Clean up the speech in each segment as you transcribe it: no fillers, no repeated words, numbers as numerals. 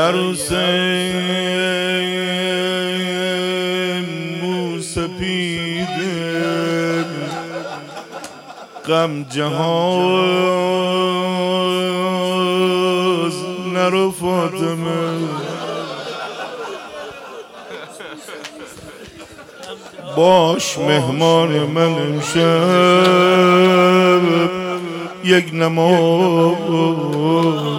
عروس موسپیده غم جهاز نرو فاطمه باش مهمان من امشب یک نماز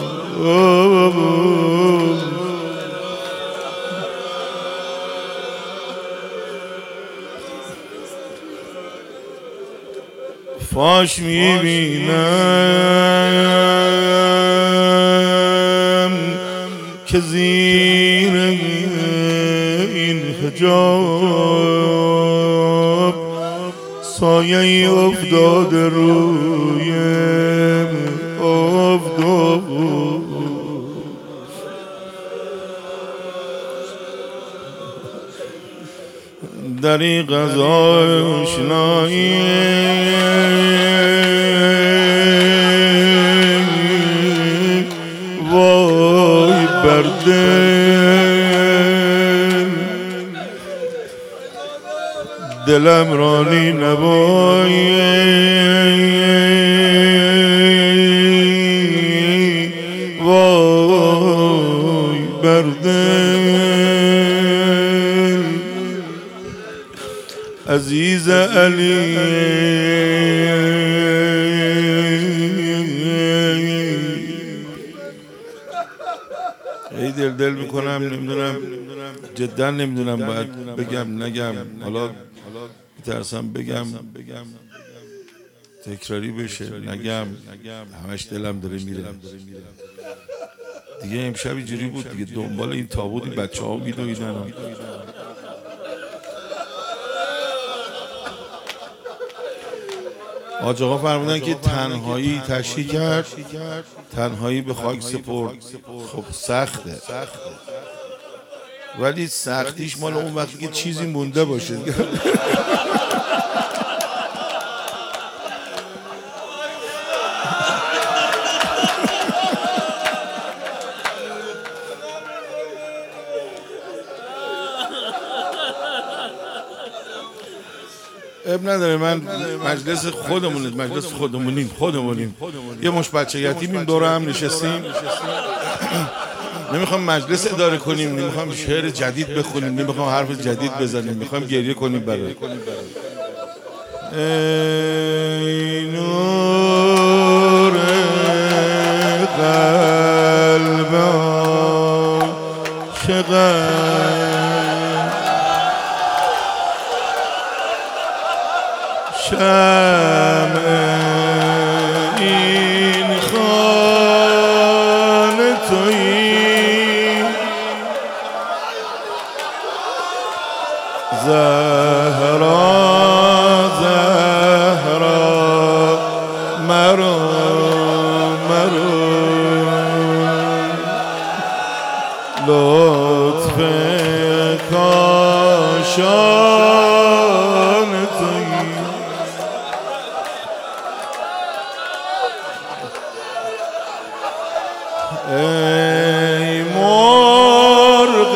فاش میبینم که زیر این حجاب سایه افتاده روی آفتاب دری غذا آشنایی وای برده دلم رانی نبایی وای برده عزیز علی ای دل میکنم نمیدونم جدا نمیدونم باید بگم نگم حالا میترسم بگم تکراری بشه نگم همش دلم داره میره دیگه امشب اینجوری بود دیگه دنبال این تابوت این بچه ها میدویدن حاج آقا فرمودن که تنهایی تشریح کرد تنهایی به خاک سپرد خب سخته ولی سختیش مال اون وقتی که چیزی مونده باشه اب نداره من مجلس خودمونیم یه مش بچه یتیمیم دور هم نشستیم نمیخوام مجلس اداره کنیم نمیخوام شعر جدید بخونیم نمیخوام حرف جدید بزنیم میخوام گریه کنیم برای ای نور قلب شمع این خانه تویی زهرا مرو لطف کاشان تویی ای مرغ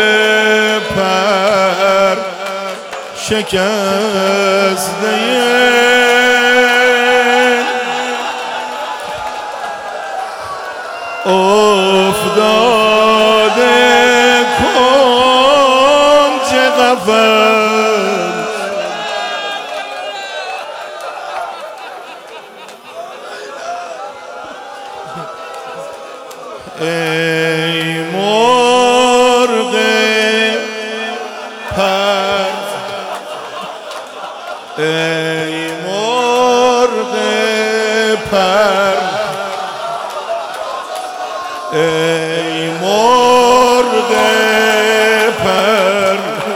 پر شکسته افتاده کنج قفس ای مرغ پر ای مرغ پر ای مرغ پر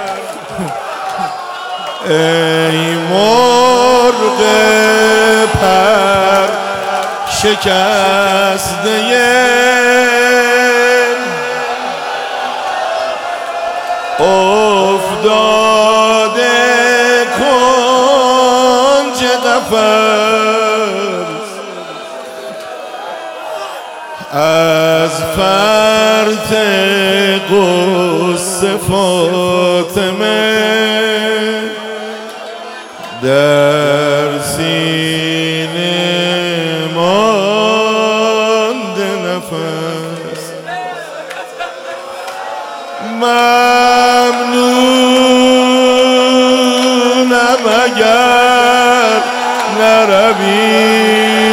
ای مرغ پر شکسته افتاده کنج قفس از فرط قصه فاطمه در سینه مانده نفس ممنونم اگر نروی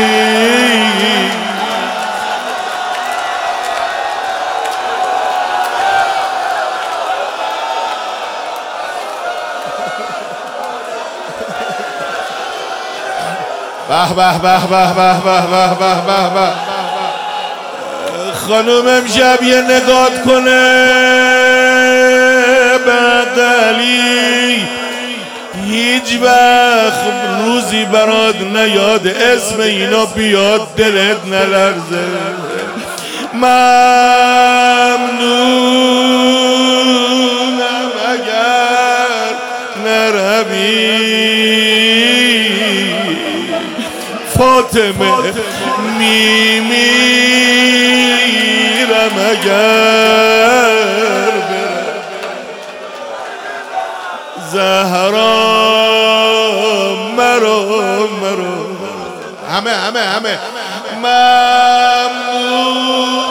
به به به به به به به به به به خانوم امشب یه نگات کنه بغلی هیچ وقت روزی برات نیاد اسم اینا بیاد دلت نلرزه ممنونم اگر نروی فاطمه میمیرم اگر زهرا مرا همه ممنون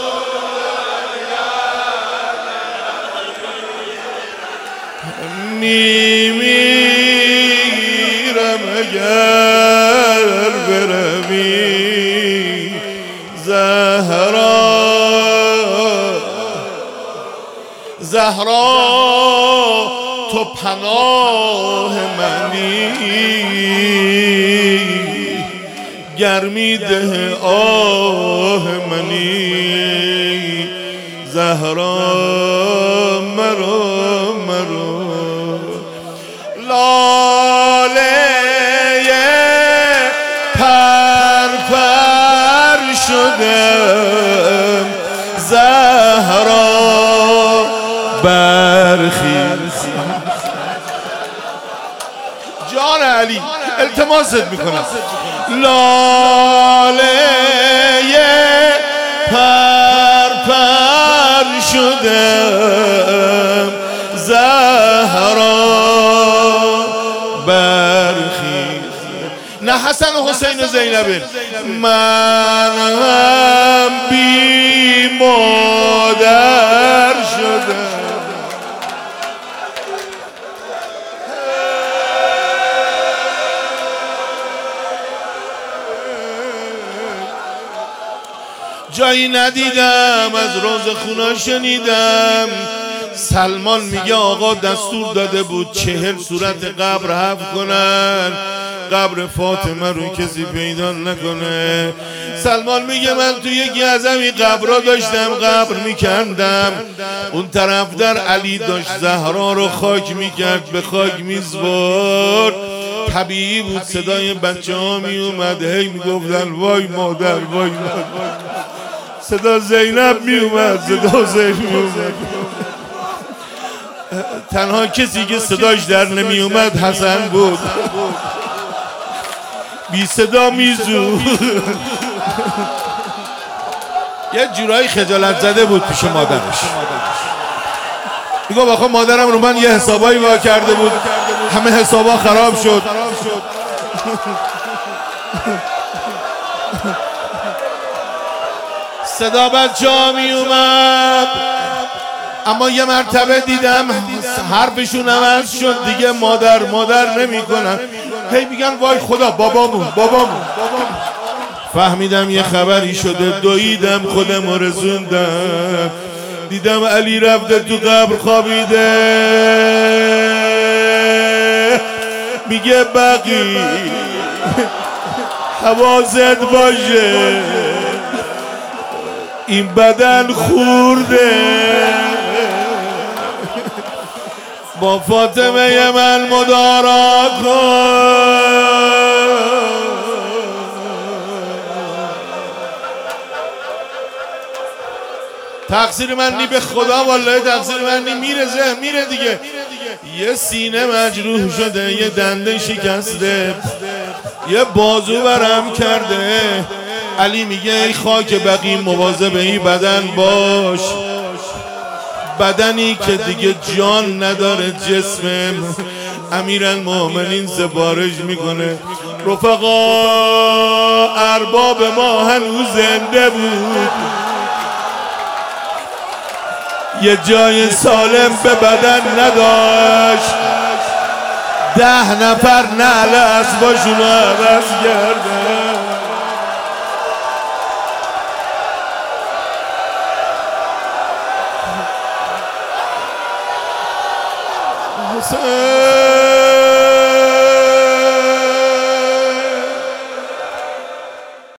میمیرم اگر بروی زهرا تو پناه منی گرمی ده آه منی زهرا مرا لاله پر شدم زهرا برخیز جان علی التماست میکنم لاله پر شدم زهرا برخیز نه حسن و حسین و زینب من هم بی مادر شدم جایی ندیدم از روز خونا شنیدم سلمان میگه آقا دستور داده بود 40 صورت قبر حفر کنن قبر فاطمه رو کسی پیدا نکنه. سلمان میگه من تو یکی از همین قبرها داشتم قبر میکندم، اون طرف در علی داشت زهرا رو خاک میکرد، به خاک میزبرد. طبیعی بود صدای بچه ها میومد، هی میگفتن وای مادر وای مادر. صدا زینب میومد، صدا زینب میومد. تنها کسی که صداش در نمیومد حسن بود، بی صدا میزود. یه جورایی خجالت زده بود پیش مادرش. میگه آخه مادرم رو من یه حسابایی وا کرده بود، همه حسابا خراب شد. صدا بچه ها می اومد، اما یه مرتبه دیدم حرفشون عوض شد دیگه. مادر نمی کنن، هی میگن وای خدا بابامون. فهمیدم یه خبری شده، دویدم خودم رو رسوندم، دیدم علی رفته تو قبر خوابیده. میگه بقی حواست باشه این بدن خورده، با فاطمه من مدارا کن. تقصیر من نی به خدا، والله تقصیر من نی. میره دیگه. یه سینه مجروح شده، یه دنده شکسته، یه بازو برم کرده، علی میگه ای خاک بقی مواظب این بدن باش، بدنی که دیگه جان نداره جسم. امیرالمومنین سفارش میکنه رفقا ارباب ما هنوز زنده بود، یه جای سالم به بدن نداشت، 10 نفر نعل اسباشونو عوض کردن. حسین